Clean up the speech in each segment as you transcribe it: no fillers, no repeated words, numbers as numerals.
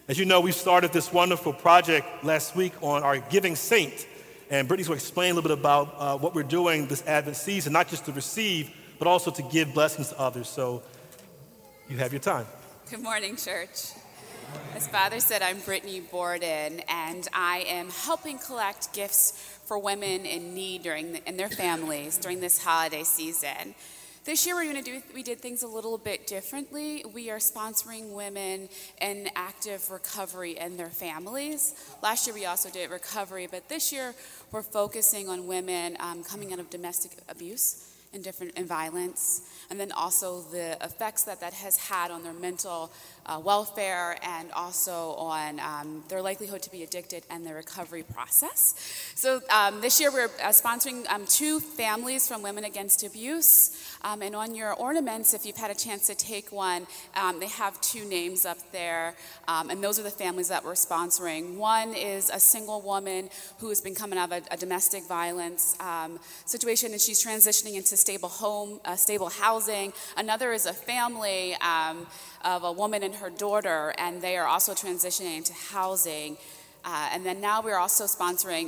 As you know, we started this wonderful project last week on our Giving Saint, and Brittany's going to explain a little bit about what we're doing this Advent season, not just to receive, but also to give blessings to others. So you have your time. Good morning, church. As Father said, I'm Brittany Borden, and I am helping collect gifts for women in need and their families during this holiday season. This year we did things a little bit differently. We are sponsoring women in active recovery and their families. Last year we also did recovery, but this year we're focusing on women coming out of domestic abuse and violence, and then also the effects that has had on their mental welfare and also on their likelihood to be addicted and their recovery process. So this year we're sponsoring 2 families from Women Against Abuse, and on your ornaments, if you've had a chance to take one, they have 2 names up there, and those are the families that we're sponsoring. One is a single woman who has been coming out of a domestic violence situation, and she's transitioning into stable housing. Another is a family of a woman and her daughter, and they are also transitioning into housing. And then now we're also sponsoring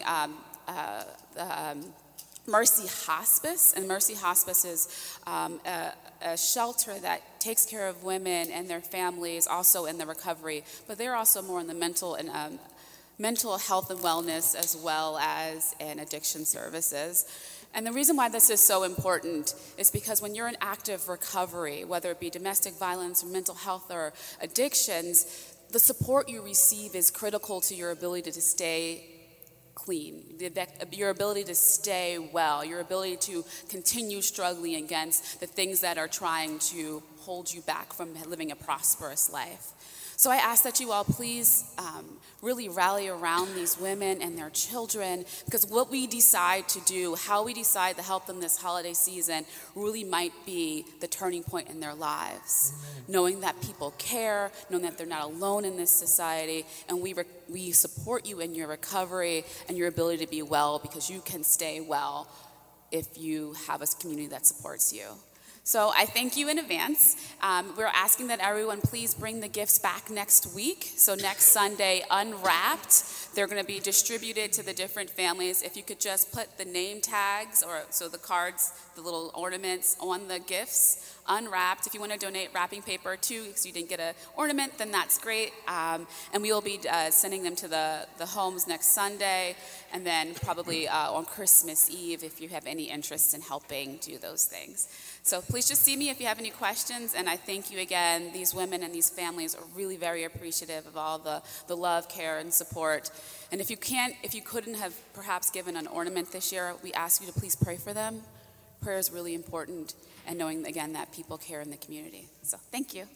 Mercy Hospice, and Mercy Hospice is a shelter that takes care of women and their families also in the recovery, but they're also more in the mental health and wellness as well as in addiction services. And the reason why this is so important is because when you're in active recovery, whether it be domestic violence or mental health or addictions, the support you receive is critical to your ability to stay clean, your ability to stay well, your ability to continue struggling against the things that are trying to hold you back from living a prosperous life. So I ask that you all please really rally around these women and their children, because what we decide to do, how we decide to help them this holiday season, really might be the turning point in their lives. Amen. Knowing that people care, knowing that they're not alone in this society, and we support you in your recovery and your ability to be well, because you can stay well if you have a community that supports you. So I thank you in advance. We're asking that everyone please bring the gifts back next week. So next Sunday, unwrapped. They're going to be distributed to the different families. If you could just put the name tags, so the cards, the little ornaments on the gifts, unwrapped. If you want to donate wrapping paper too, because you didn't get an ornament, then that's great. And we will be sending them to the homes next Sunday, and then probably on Christmas Eve if you have any interest in helping do those things. So please just see me if you have any questions, and I thank you again. These women and these families are really very appreciative of all the love, care, and support. And if you couldn't have perhaps given an ornament this year, we ask you to please pray for them. Prayer is really important, and knowing, again, that people care in the community. So thank you.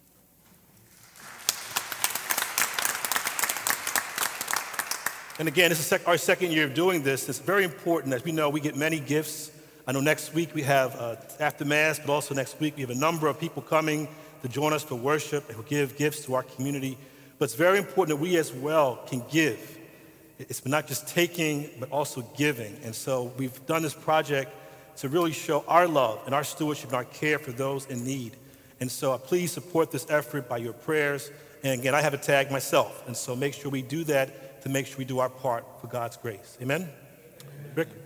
And again, this is our second year of doing this. It's very important. As we know, we get many gifts. I know next week we have after Mass, but also next week we have a number of people coming to join us for worship and who give gifts to our community. But it's very important that we as well can give. It's not just taking, but also giving. And so we've done this project to really show our love and our stewardship and our care for those in need. And so please support this effort by your prayers. And again, I have a tag myself. And so make sure we do that to make sure we do our part for God's grace. Amen? Rick?